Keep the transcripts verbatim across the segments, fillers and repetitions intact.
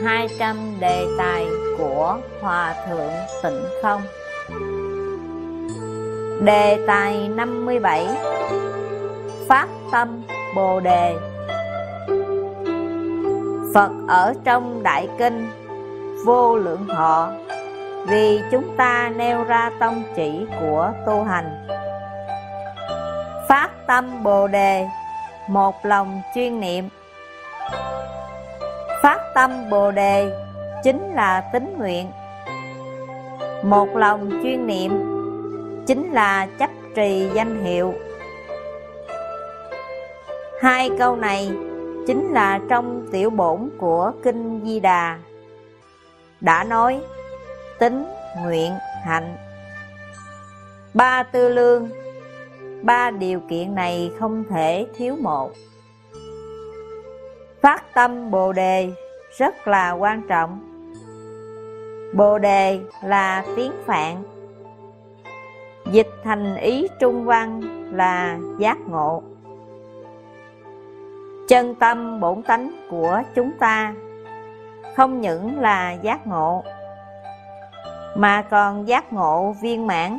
hai trăm đề tài của Hòa Thượng Tịnh Không. Đề tài năm mươi bảy: Phát tâm Bồ Đề. Phật ở trong Đại Kinh Vô Lượng Thọ vì chúng ta nêu ra tông chỉ của tu hành. Phát tâm Bồ Đề, một lòng chuyên niệm. Phát tâm Bồ Đề chính là tín nguyện. Một lòng chuyên niệm chính là chấp trì danh hiệu. Hai câu này chính là trong tiểu bổn của Kinh Di Đà đã nói tín, nguyện, hạnh. Ba tư lương, ba điều kiện này không thể thiếu một. Phát tâm Bồ Đề rất là quan trọng. Bồ Đề là tiếng Phạn, dịch thành ý trung văn là giác ngộ. Chân tâm bổn tánh của chúng ta không những là giác ngộ, mà còn giác ngộ viên mãn.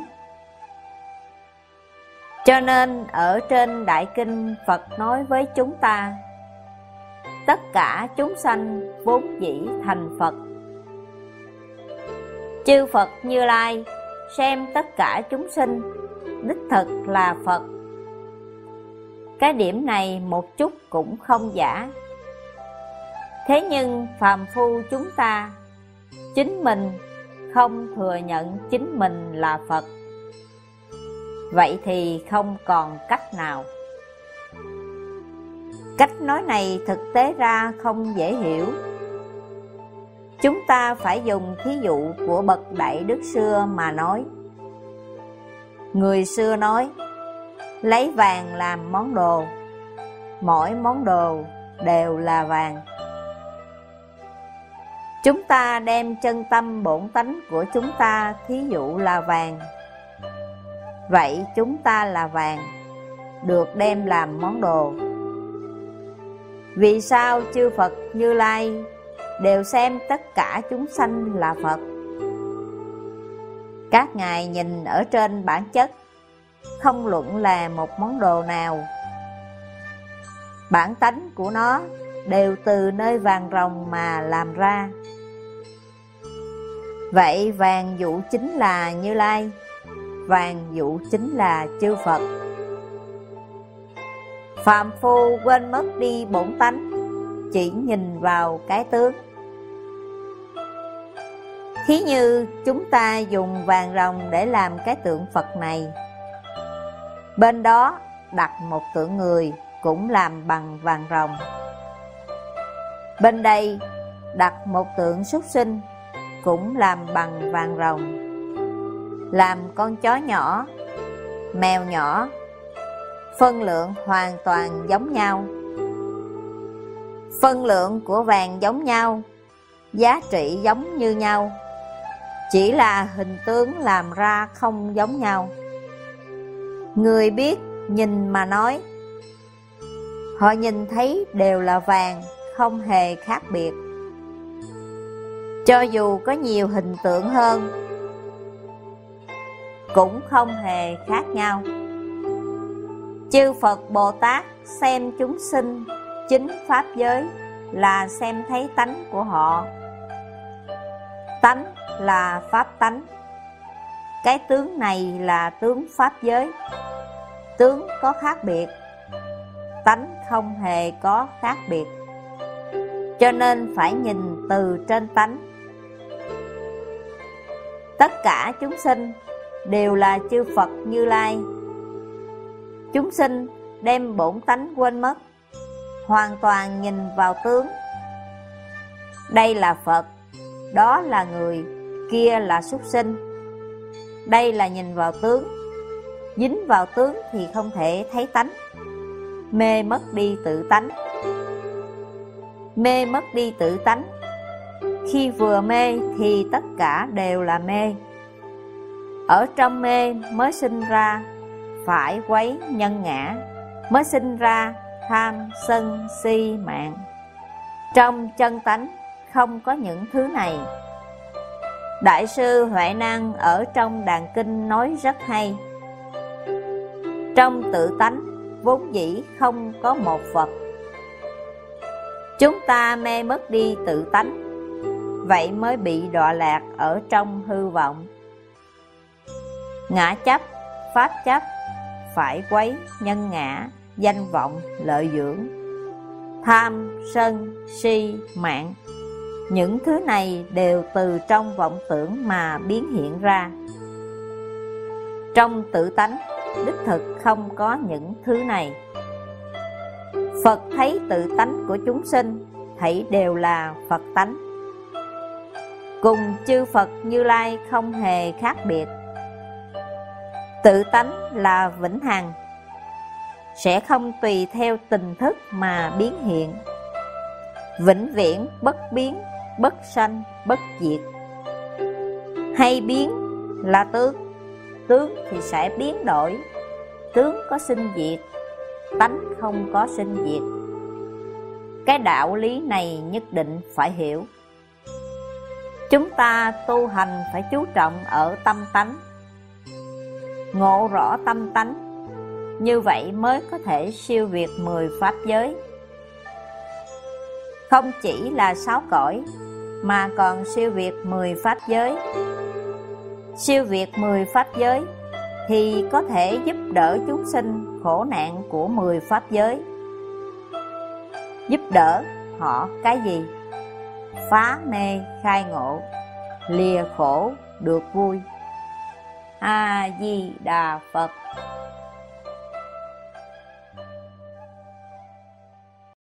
Cho nên ở trên Đại Kinh Phật nói với chúng ta, tất cả chúng sanh vốn dĩ thành Phật. Chư Phật Như Lai xem tất cả chúng sinh đích thực là Phật. Cái điểm này một chút cũng không giả. Thế nhưng phàm phu chúng ta chính mình không thừa nhận chính mình là Phật. Vậy thì không còn cách nào. Cách nói này thực tế ra không dễ hiểu. Chúng ta phải dùng thí dụ của bậc Đại Đức xưa mà nói. Người xưa nói, lấy vàng làm món đồ, mỗi món đồ đều là vàng. Chúng ta đem chân tâm bổn tánh của chúng ta thí dụ là vàng. Vậy chúng ta là vàng, được đem làm món đồ. Vì sao chư Phật Như Lai đều xem tất cả chúng sanh là Phật? Các ngài nhìn ở trên bản chất, không luận là một món đồ nào, bản tánh của nó đều từ nơi vàng ròng mà làm ra. Vậy vàng dụ chính là Như Lai, vàng dụ chính là chư Phật. Phàm phu quên mất đi bổn tánh, chỉ nhìn vào cái tướng. Thí như chúng ta dùng vàng ròng để làm cái tượng Phật này, bên đó đặt một tượng người cũng làm bằng vàng ròng. Bên đây đặt một tượng súc sinh cũng làm bằng vàng ròng. Làm con chó nhỏ, mèo nhỏ, phân lượng hoàn toàn giống nhau. Phân lượng của vàng giống nhau, giá trị giống như nhau, chỉ là hình tướng làm ra không giống nhau. Người biết nhìn mà nói, họ nhìn thấy đều là vàng, không hề khác biệt. Cho dù có nhiều hình tượng hơn, cũng không hề khác nhau. Chư Phật Bồ Tát xem chúng sinh chính pháp giới là xem thấy tánh của họ. Tánh là pháp tánh. Cái tướng này là tướng pháp giới. Tướng có khác biệt, tánh không hề có khác biệt. Cho nên phải nhìn từ trên tánh. Tất cả chúng sinh đều là chư Phật Như Lai. Chúng sinh đem bổn tánh quên mất, hoàn toàn nhìn vào tướng. Đây là Phật, đó là người, kia là súc sinh. Đây là nhìn vào tướng. Dính vào tướng thì không thể thấy tánh, mê mất đi tự tánh. Mê mất đi tự tánh, khi vừa mê thì tất cả đều là mê. Ở trong mê mới sinh ra phải quấy nhân ngã, mới sinh ra tham sân si mạng. Trong chân tánh không có những thứ này. Đại sư Huệ Năng ở trong Đàn Kinh nói rất hay: trong tự tánh vốn dĩ không có một vật. Chúng ta mê mất đi tự tánh, vậy mới bị đọa lạc ở trong hư vọng. Ngã chấp, pháp chấp, phải quấy, nhân ngã, danh vọng, lợi dưỡng, tham, sân, si, mạng, những thứ này đều từ trong vọng tưởng mà biến hiện ra. Trong tự tánh đích thực không có những thứ này. Phật thấy tự tánh của chúng sinh thảy đều là Phật tánh, cùng chư Phật Như Lai không hề khác biệt. Tự tánh là vĩnh hằng, sẽ không tùy theo tình thức mà biến hiện, vĩnh viễn bất biến, bất sanh, bất diệt. Hay biến là tướng, tướng thì sẽ biến đổi, tướng có sinh diệt, tánh không có sinh diệt. Cái đạo lý này nhất định phải hiểu. Chúng ta tu hành phải chú trọng ở tâm tánh, ngộ rõ tâm tánh, như vậy mới có thể siêu việt mười pháp giới. Không chỉ là sáu cõi, mà còn siêu việt mười pháp giới. Siêu việt mười pháp giới thì có thể giúp đỡ chúng sinh khổ nạn của mười pháp giới. Giúp đỡ họ cái gì? Phá mê khai ngộ, lìa khổ được vui. A Di Đà Phật.